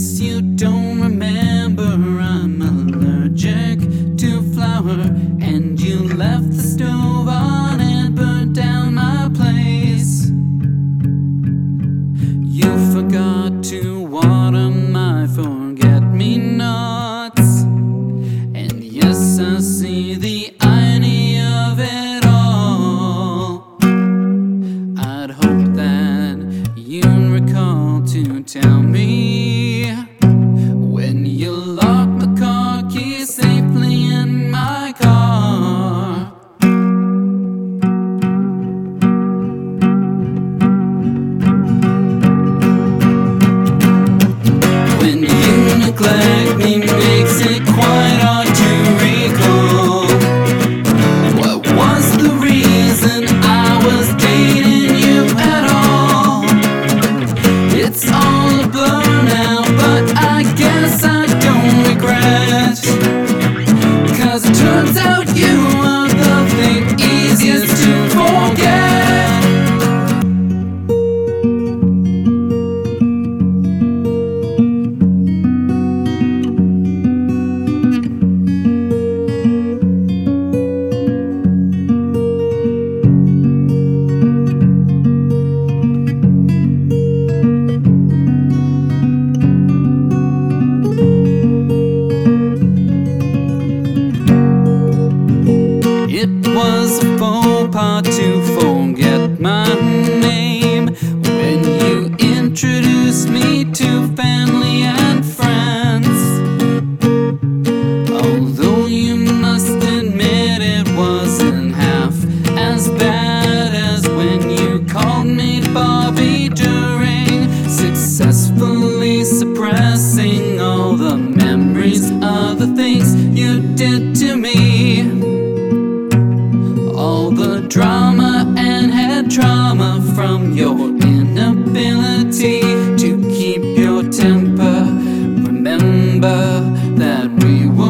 guess you don't remember I'm allergic to flour, and you left the stove on and burnt down my place. You forgot to water my forget-me-nots, and yes, I see the irony of it all. I'd hope that you'd recall to tell me when you locked the car keys safely in my car. When you neglect me makes it quite hard to recall. What was the reason I was dating you at all? It's all a blur now, but I guess I don't regret, 'cause it turns out you are the thing easiest to forget. It was a faux pas to forget my name when you introduced me to family and friends. Although you must admit it wasn't half as bad as when you called me Bobby during successfully suppressing all the memories of the things you did to me. All the drama and head trauma from your inability to keep your temper. Remember that we were